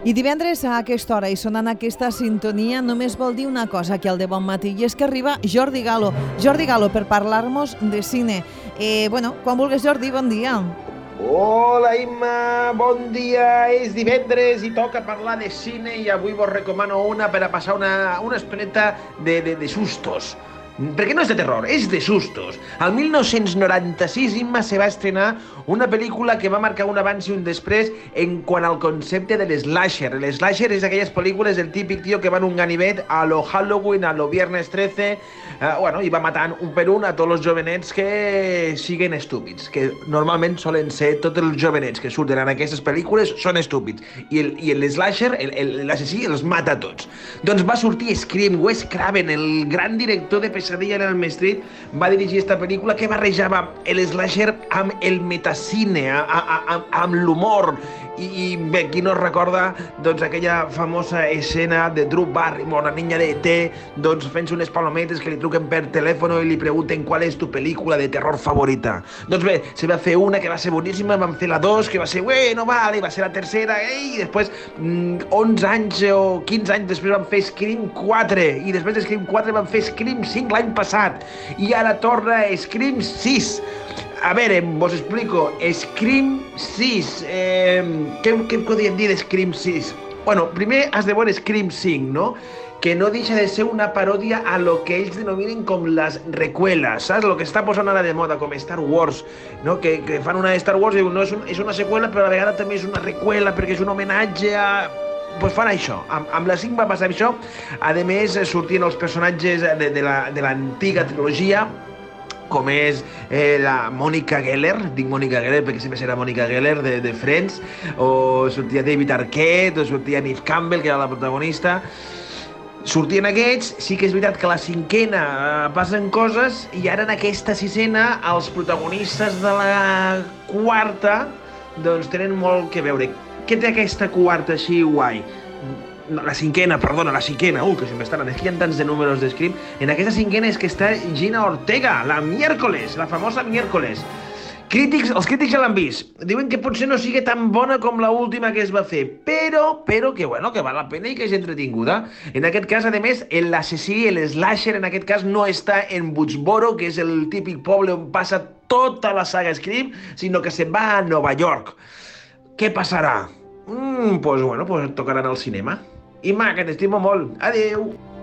I divendres a aquesta hora i sonant aquesta sintonia només vol dir una cosa aquí al De Bon Matí, i és que arriba Jordi Galo. Jordi Galo, per parlar-nos de cine. Quan vulguis, Jordi, bon dia. Hola, Imma, bon dia. És divendres i toca parlar de cine i avui vos recomano una per a passar una estoneta de sustos. Perquè no és de terror, és de sustos. Al 1996, Imma, se va estrenar una pel·lícula que va marcar un abans i un després en quant al concepte de l'slasher. L'slasher és aquelles pel·lícules del típic tio que va en un ganivet a lo Halloween, a lo Viernes 13, i va matant un per un a tots els jovenets que siguen estúpids, que normalment solen ser tots els jovenets que surten en aquestes pel·lícules són estúpids. I l'slasher, l'assassí, els mata a tots. Doncs va sortir Scream. Wes Craven, el gran director de Pesadilla en Elm Street, va dirigir aquesta pel·lícula que barrejava slasher amb el metacine, amb l'humor. I bé, qui no recorda doncs, aquella famosa escena de Drew Barrymore, la niña de E.T., doncs, fent unes palometes que li truquen per telèfon i li pregunten qual és tu pel·lícula de terror favorita. Doncs bé, se va fer una que va ser boníssima, vam fer la 2, que va ser, bueno, vale, va ser la tercera, i després, 11 anys o 15 anys després vam fer Scream 4, i després de Scream 4 vam fer Scream 5 l'any passat, i ara torna Scream 6. A veure, vos explico. Scream 6. Què podríem dir de Scream 6? Bueno, primer has de veure Scream 5, no? Que no deixa de ser una paròdia a lo que ells denominen com les recuelas, saps? Lo que està posant ara de moda, com Star Wars, no? Que fan una de Star Wars i diuen, no, és una seqüela, però a la vegada també és una recuela perquè és un homenatge a... Pues fan això. Amb la 5 va passar això. A més, sortien els personatges de l'antiga trilogia, com és la Monica Geller, dic Monica Geller perquè sempre serà Monica Geller de Friends, o sortia David Arquette, o sortia Neve Campbell, que era la protagonista. Sortien aquests, sí que és veritat que a la 5a passen coses, i ara en aquesta 6a els protagonistes de la 4a doncs tenen molt que veure. Què té aquesta 4a així guai? La 5a, perdona, la 5a, que se m'estan... És que hi ha tants de números d'Scream. En aquesta 5a és que està Gina Ortega, la miércoles, la famosa miércoles. Els crítics ja l'han vist. Diuen que potser no sigui tan bona com la última que es va fer, però que, bueno, que val la pena i que és entretinguda. En aquest cas, a més, l'assassí, l'slasher, en aquest cas, no està en Woodsboro, que és el típic poble on passa tota la saga Scream, sinó que se'n va a Nova York. Què passarà? Pues tocaran al cinema. Imma, que t'estimo molt. Adéu!